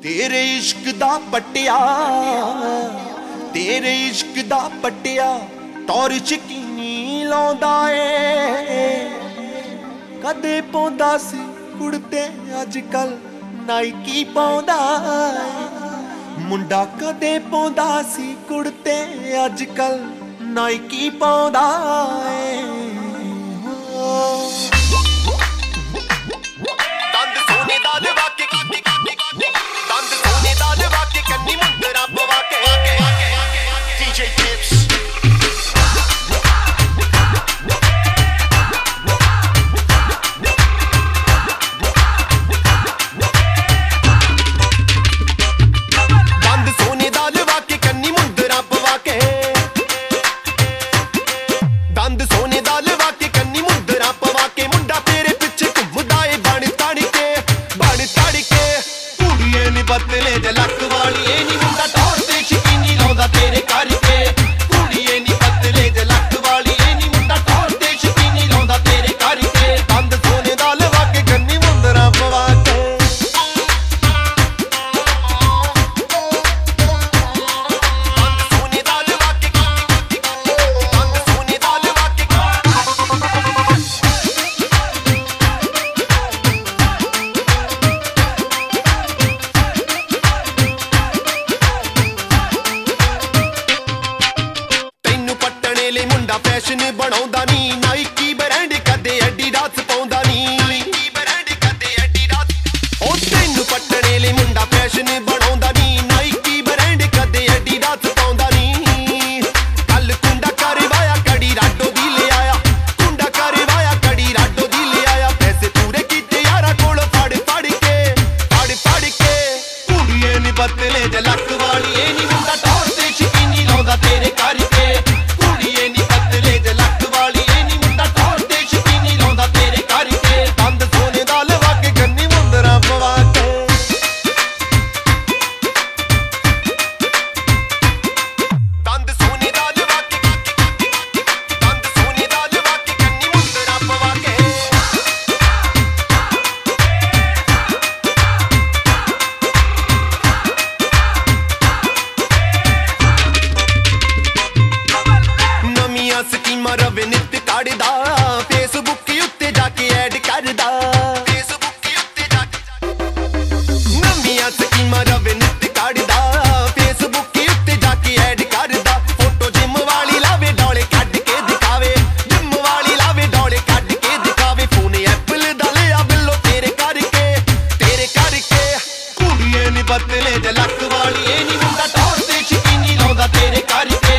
तेरे इश्क दा पट्टिया, तेरे इश्क दा पट्टिया टॉर्च कीनी लाउंदा ए। कदे पाउंदा सी कुड़ते अजकल नाइकी पाउंदा ए। मुंडा कदे पाउंदा सी कुड़ते अजकल नाइकी पाउंदा ए। पतले जलक वाली नी मुंडा टौर ते शकीनी लाउंदा तेरे करके। कुड़िए नी पतले जलक वाली नी मुंडा टौर ते शकीनी लाउंदा तेरे करके। दंद सोने दा लवा के गन्नी मुंदरा पवा के। दंद सोने दा लवा के, दंद सोने दा लवा के। मुंडा फैशन बनाउंदा नी नाइकी ब्रांड कदे एडिडास पाउंदा नी। नाइकी ब्रांड कदे एडिडास ओ तैनू पट्टने ले मुंडा फैशन बनाउंदा नी नाइकी ब्रांड कदे एडिडास पाउंदा नी। कल कुंडा करवाया कड़ी राडो दी ले आया, कुंडा करवाया कड़ी राडो दी ले आया। पैसे पूरे कीते यारा कोल फड़ फड़ के, फड़ फड़ के। कुड़िए नी पतले जलक वाली नी मुंडा टौर ते शकीनी लाउंदा तेरे करके। स्कीमा रवे नित काढ़दा फेसबुक उत्ते जाके ऐड करदा। फेसबुक उत्ते जाके नवियां स्कीमा रवे नित काढ़दा फेसबुक उत्ते जाके ऐड करदा। फोटो जिम वाली लावे डोले कढ के दिखावे, जिम वाली लावे डोले कढ के दिखावे। फोन एप्पल दा लिया बिल्लो तेरे करके, तेरे करके। कुड़िए नी पतले जलक वाली नी मुंडा टौर ते शकीनी लाउंदा तेरे करके।